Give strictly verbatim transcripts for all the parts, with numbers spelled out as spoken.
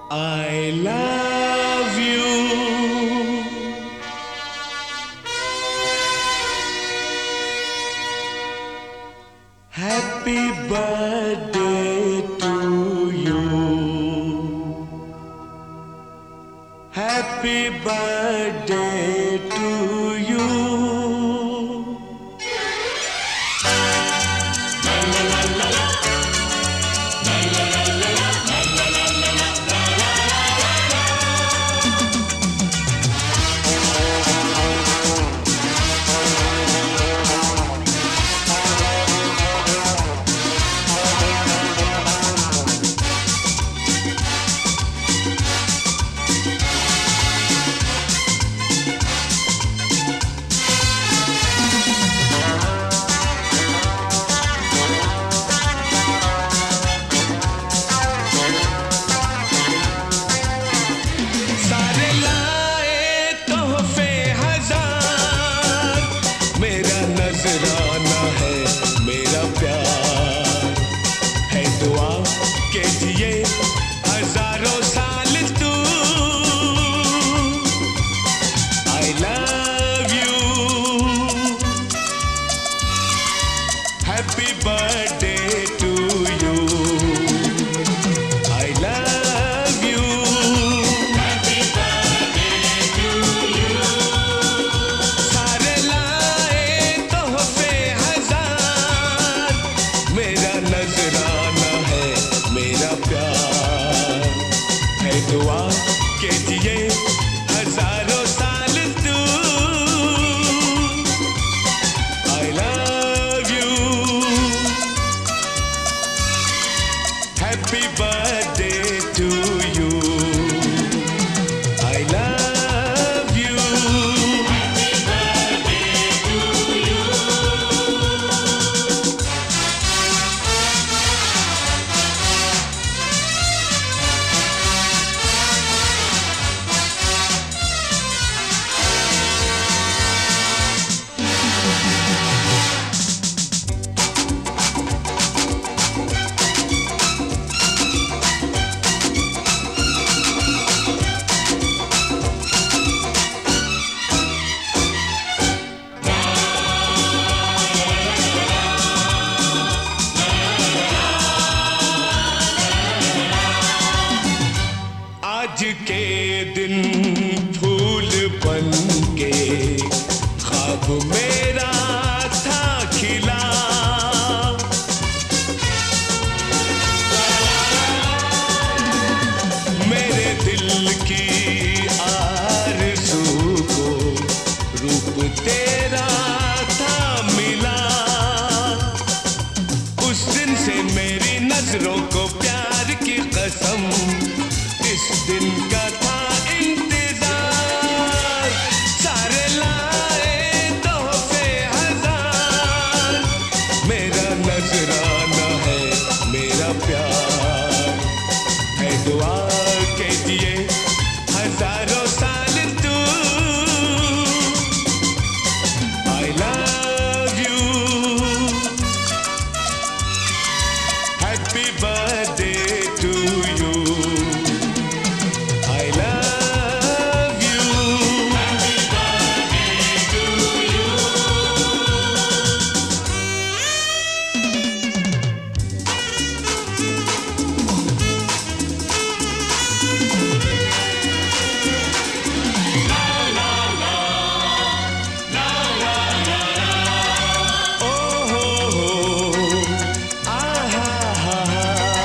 I love you. Happy birthday to you. Happy birthday to you. नजराना है मेरा प्यार है, दुआ के जिए हजारों साल तू। I love you. Happy birthday to you. I love you. Happy birthday to you. सारे लाए तोहफे हजार, मेरा नजराना है मेरा प्यार है, दुआ के दिए हजारों साल तू। I love you. Happy birthday to you. I love you. Happy birthday to you. आज के दिन फूल बन के ख्वाब मेरा था खिला, मेरे दिल की आरज़ू को रूप तेरा था मिला। उस दिन से मेरी नजरों को प्यार की कसम, इस दिन का था इंतजार। सारे लाए तोहफे हजार, मेरा नजराना है मेरा प्यार है, दुआ के दिए हजारों साल तू। I love you. Happy birthday to you. I love you. Happy birthday to you. La la la, la la la la. Oh ho ho, ah ha ha ha.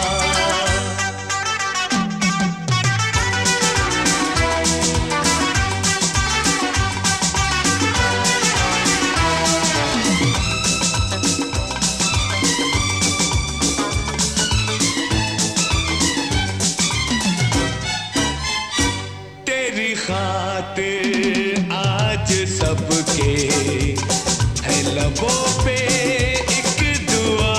तेरी खातिर आज सबके है लबों पे एक दुआ,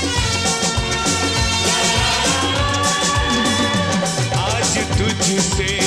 आज तुझसे